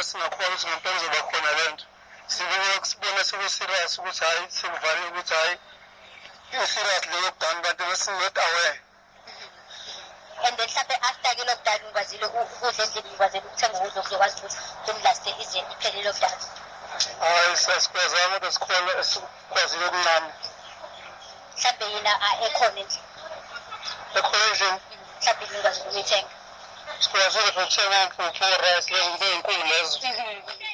singakhona ukuthi ngempela kuzoba khona lento sibona seku-serious ukuthi hhayi sekuvalile ukuthi hhayi i-serious le lockdown kanti not aware. And then mhlawumbe after-ke i-lockdown ngikwazile ukudla endlini ngikwazile ukuthenga ukudla okuzokwazi ukuthi kumlaste ize iphele i-lockdown. Hayi asikwazanga kodwa sikhona esikwazile okuncane. Mhlawumbe yina ekhona endlini. Ekhona endlini? Mhlawumbe ngikwazile ukuyithenga. Sikwazile for 10 rand for 4 rice lezo ey'nkulu lezo.